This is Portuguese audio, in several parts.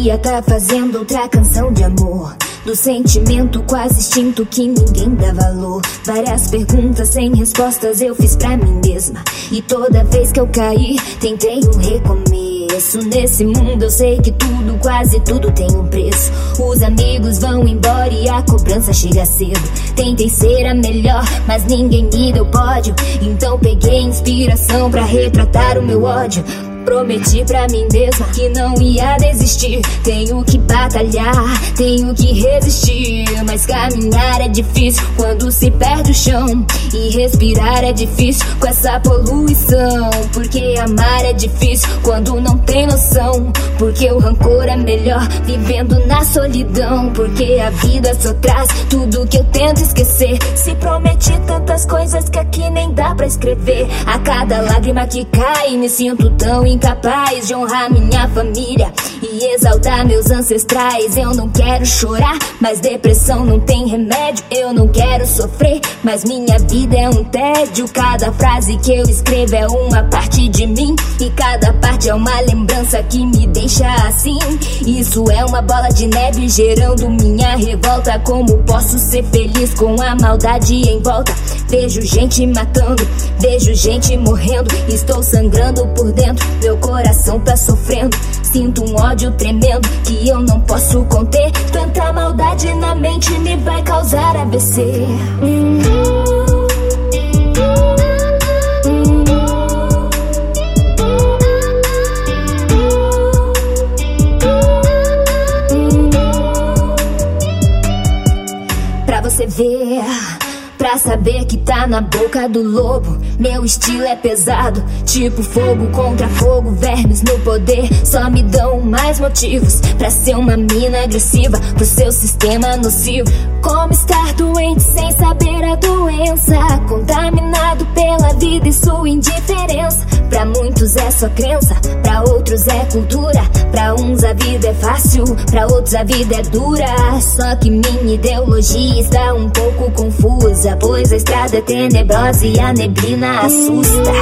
poderia tá fazendo outra canção de amor, do sentimento quase extinto que ninguém dá valor. Várias perguntas sem respostas eu fiz pra mim mesma, e toda vez que eu caí, tentei um recomeço. Nesse mundo eu sei que tudo, quase tudo tem um preço. Os amigos vão embora e a cobrança chega cedo. Tentei ser a melhor, mas ninguém me deu pódio. Então peguei inspiração pra retratar o meu ódio. Prometi pra mim mesma que não ia desistir. Tenho que batalhar, tenho que resistir. Mas caminhar é difícil quando se perde o chão, e respirar é difícil com essa poluição. Porque amar é difícil quando não tem noção. Porque o rancor é melhor vivendo na solidão. Porque a vida só traz tudo que eu tento esquecer. Se prometi tantas coisas que aqui nem dá pra escrever. A cada lágrima que cai me sinto tão incapaz de honrar minha família e exaltar meus ancestrais. Eu não quero chorar, mas depressão não tem remédio. Eu não quero sofrer, mas minha vida é um tédio. Cada frase que eu escrevo é uma parte de mim, e cada parte é uma lembrança que me deixa assim. Isso é uma bola de neve gerando minha revolta. Como posso ser feliz com a maldade em volta? Vejo gente matando, vejo gente morrendo. Estou sangrando por dentro, meu coração tá sofrendo. Sinto um ódio tremendo que eu não posso conter. Tanta maldade na mente me vai causar AVC. Pra você ver, pra saber que tá na boca do lobo. Meu estilo é pesado, tipo fogo contra fogo. Vermes no poder só me dão mais motivos pra ser uma mina agressiva pro seu sistema nocivo. Como estar doente sem saber a doença, contaminado pela vida e sua indiferença. Pra muitos é só crença, pra outros é cultura. Pra uns a vida é fácil, pra outros a vida é dura. Só que minha ideologia está um pouco confusa, pois a estrada é tenebrosa e a neblina assusta.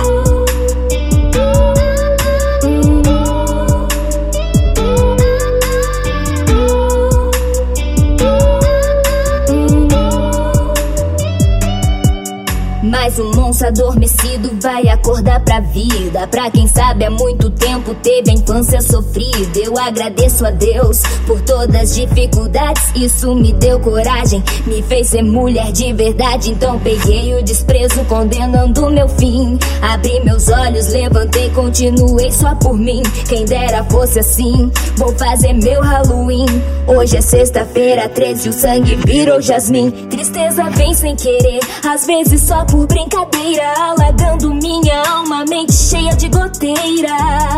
Mas um monstro adormecido vai acordar pra vida. Pra quem sabe há muito tempo teve a infância sofrida. Eu agradeço a Deus por todas as dificuldades. Isso me deu coragem, me fez ser mulher de verdade. Então peguei o desprezo condenando meu fim. Abri meus olhos, levantei, continuei só por mim. Quem dera fosse assim, vou fazer meu Halloween. Hoje é sexta-feira 13, o sangue virou jasmim. Tristeza vem sem querer, às vezes só por brincadeira, alagando minha alma, mente cheia de goteira.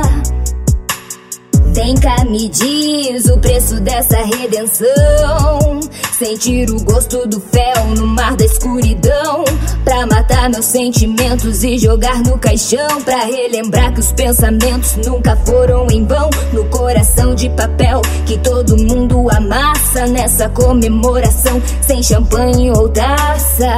Vem cá, me diz o preço dessa redenção. Sentir o gosto do fel no mar da escuridão. Pra matar meus sentimentos e jogar no caixão. Pra relembrar que os pensamentos nunca foram em vão. No coração de papel que todo mundo amassa. Nessa comemoração sem champanhe ou taça.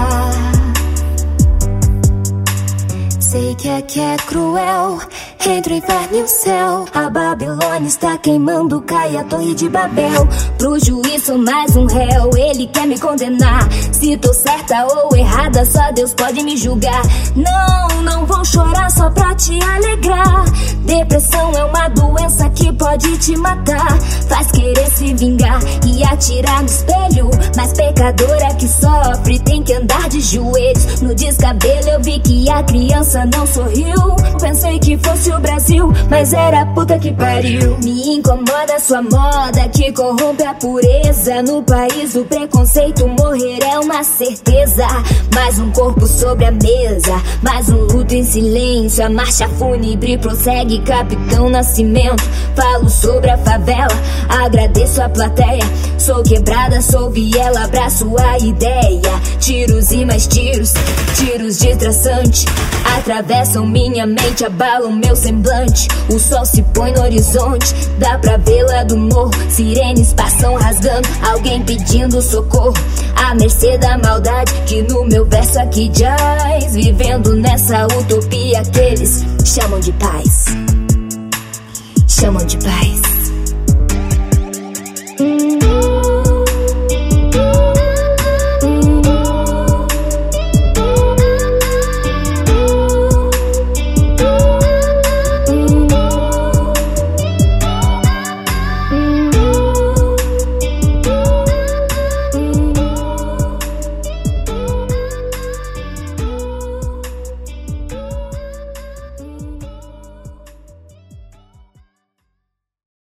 Sei que aqui é cruel, entre o inferno e o céu. A Babilônia está queimando, cai a torre de Babel. Pro juiz sou mais um réu, ele quer me condenar. Se tô certa ou errada, só Deus pode me julgar. Não, não vou chorar só pra te alegrar. Depressão é uma doença que pode te matar. Faz querer se vingar e atirar no espelho. Mas pecadora que sofre tem que andar de joelhos. No descabelo eu vi que a criança não sorriu. Pensei que fosse o Brasil, mas era a puta que pariu. Me incomoda sua moda que corrompe a pureza. No país do preconceito morrer é uma certeza. Mais um corpo sobre a mesa, mais um luto em silêncio. A marcha fúnebre prossegue, Capitão Nascimento. Falo sobre a favela, agradeço a plateia. Sou quebrada, sou viela, abraço a ideia. Tiros e mais tiros, tiros de traçante atravessam minha mente, abalam meu semblante. O sol se põe no horizonte, dá pra ver lá do morro. Sirenes passam rasgando, alguém pedindo socorro. À mercê da maldade que no meu verso aqui jaz. Vivendo nessa utopia que eles chamam de paz. Chamam de paz.